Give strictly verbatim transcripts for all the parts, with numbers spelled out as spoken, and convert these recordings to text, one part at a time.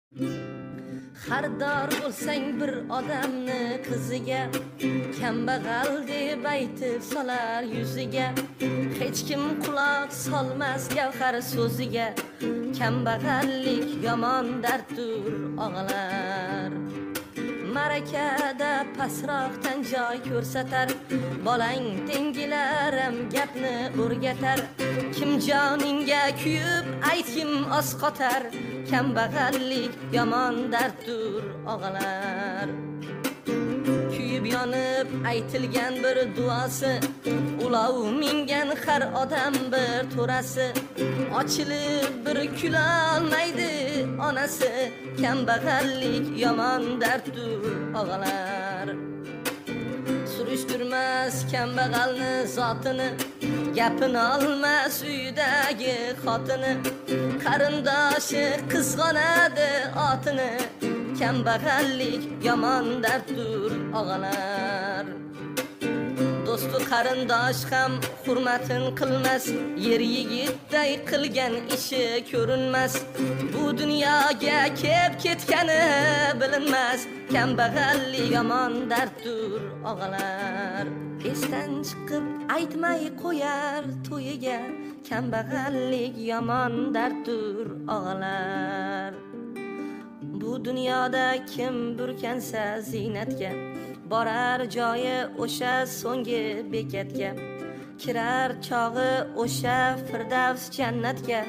Xaridor bo'lsang bir odamni qiziga, kambag'al deb aytib solar yuziga. Hech kim quloq solmas gavhar so'ziga, kambag'allik yomon darddir og'alar. Marakada pasroqdan joy ko'rsatar, bolang tengilarim gapni o'rgatar. Kim joningga kuyib ayt, kim osqotar, kambag'allik yomon darddir og'alar. Kuyib yonib aytilgan bir duosi, ulov mingan har odam bir to'rasi. Ochilib bir kula olmaydi onasi, kambag'allik yomon darddir og'alar. Surishtirmas kambag'alni zotini, gapini olmas uydagi xotini. Qarindoshi qizg'onadi otini, kambag'allik yomon darddir og'alar. Do'stu qarindosh ham hurmatin qilmas, yer yigitday qilgan ishi ko'rinmas. Bu dunyoga kelib ketgani bilinmas, kambag'allik yomon darddir og'alar. Esdan chiqib aytmay qo'yar to'yiga, kambag'allik yomon darddir og'alar. Bu dunyoda kim burkansa ziynatga, borar joyi o'sha so'nggi bekatga. Kirar chog'i o'sha firdavs jannatga,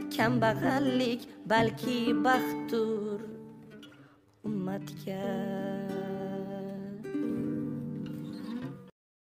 kambag'allik balki baxtdir ummatga.